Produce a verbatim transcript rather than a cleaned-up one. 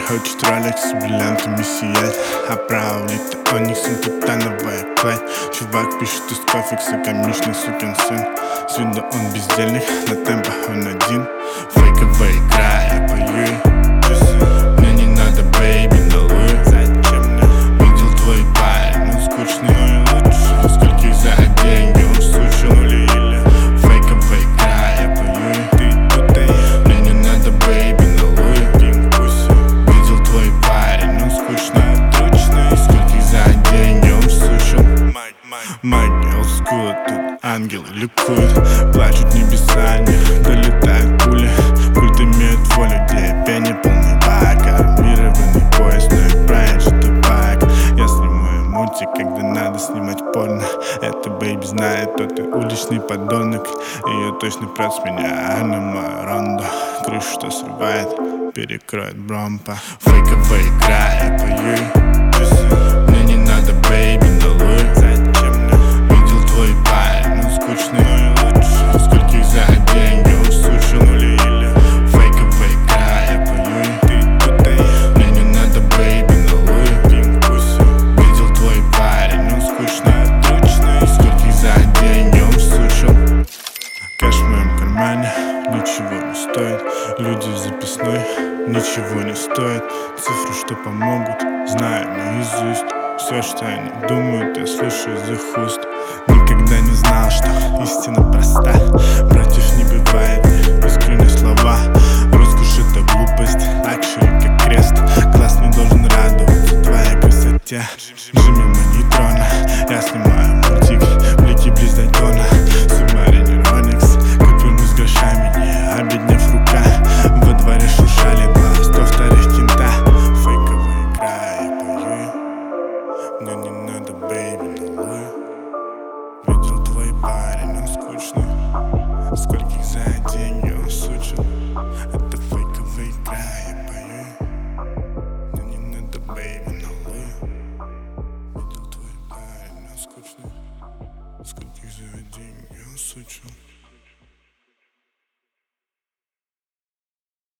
хочет Ролекс с бриллиантами сиять, а право влито ониксом титановая кладь. Чувак пишет из кофекса, комичный сукин сын. С виду он бездельник, на темпах он один. Фейковая игра, я пою ей. Мне не надо, бэйби, долой. Зачем мне? Видел твой парень, он скучный, но и лучше. Скольких за деньги он сучил, нули или фейковая игра, я пою ей. Ты тут и мне не надо, бэйби, долой. Пинг пуси. Видел твой парень, он скучный, отручный. Скольких за деньги он сучил. Магия олдскула, тут ангелы ликуют. Плачут небеса, не долетают пули. Культ имеет волю, для пения полный бак. Армированный поезд, но и правит жетпак. Я снимаю мультик, когда надо снимать порно. Это бэйби знает, тот и уличный подонок. Ее точно прет с меня, а на мою ронду. Крышу что срывает, перекроет бромпа. Фейковая игра, я пою ей. Мне не надо, бэйби, долой. Зачем мне? Видел твой парень, он скучный, но и лучше. Скольких за деньги он сучил, нули или фейковая игра, я пою ей. Ты тут и мне не надо, бэйби, долой. Пинг пуси. Видел твой парень, он скучный, отручный. Скольких за деньги он сучил. Кэш в моем кармане ничего не стоит. Люди в записной ничего не стоят. Цифры, что помогут, знаю наизусть. Все, что они думают, я слышу из их уст. Никогда не знал, что истина проста. Братьев не бывает, искренние слова. Роскошь — это глупость, лакшери как крест. Глаз не должен радоваться твоей красоте. Джимми Манитрона, я снимаю мультик. Блики близ Дайтона, Субмаринер Оникс. Как вернусь с грошами, не обеднев рука. Во дворе шуршали два, сто вторых кента. Фейковая игра, я пою ей. Мне не надо, бэйби, долой. Видел твой парень, он скучный. Скольких за деньги он сучил.